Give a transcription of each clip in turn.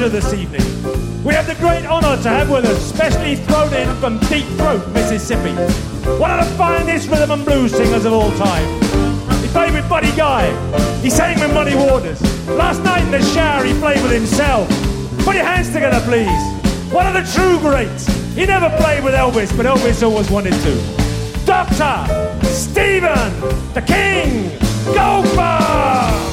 pleasure this evening. We have the great honor to have with us, specially thrown in from Deep Throat, Mississippi, one of the finest rhythm and blues singers of all time. He played with Buddy Guy. He sang with Muddy Waters. Last night in the shower, he played with himself. Put your hands together, please. One of the true greats. He never played with Elvis, but Elvis always wanted to. Dr. Stephen the King Goldberg!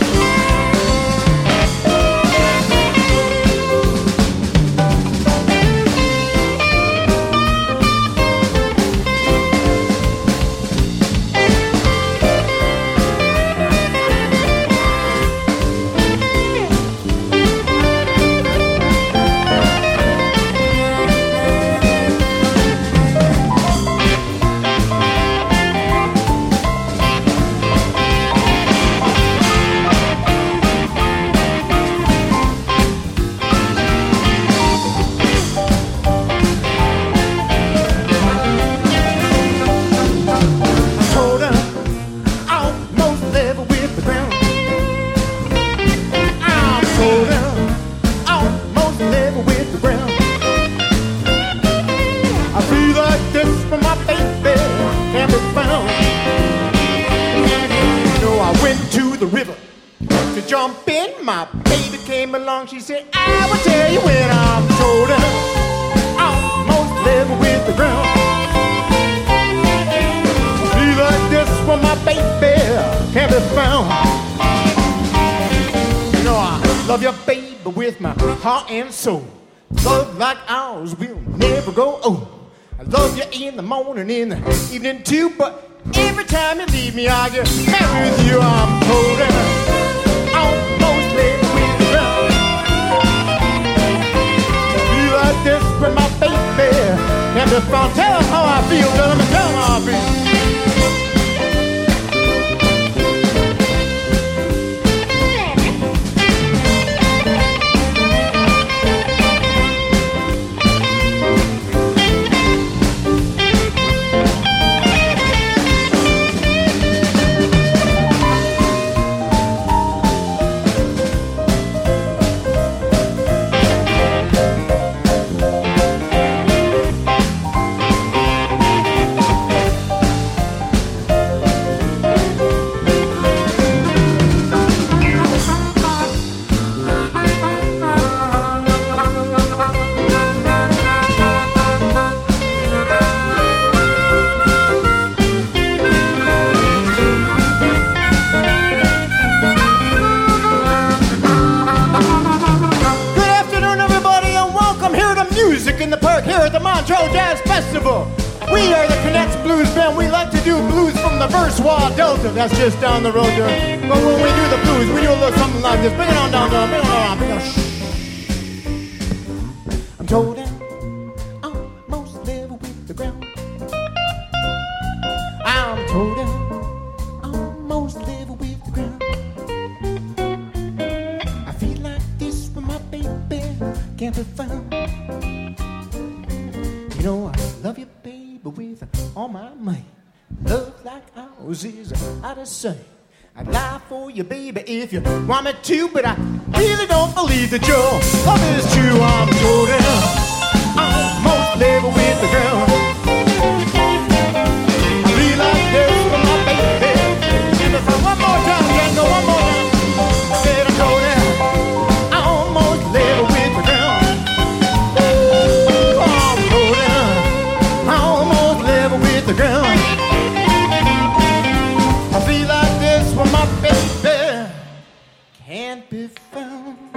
Jump in, my baby came along. She said, I will tell you when I'm shoulder, almost level with the ground. Be like this when my baby can't be found. You know I love you, baby, with my heart and soul. Love like ours will never go old. I love you in the morning, in the evening too, but every time you leave me, I get mad with you. I'm colder. Almost level with the ground. Be like this with my baby can't be found. Tell them how I feel, tell them how I feel. In the park here at the Montreux Jazz Festival. We are the Connects Blues Band. We like to do blues from the Verswa Delta. That's just down the road there. But when we do the blues, we do a little something like this. Bring it on down, bring it on, bring it on. I'm told down, almost level with the ground. I'm told down, almost level with the ground. I feel like this when my baby can't be found. You know I love you, baby, with all my might. Love like ours is out of sight. I'd lie for you, baby, if you want me to, but I really don't believe that your love is true. I'm told almost level with the ground. I feel like this for my baby. Give it for one more time, can't go one more time. I said I'm told almost level with the ground. The ground. I feel like this when my baby can't be found.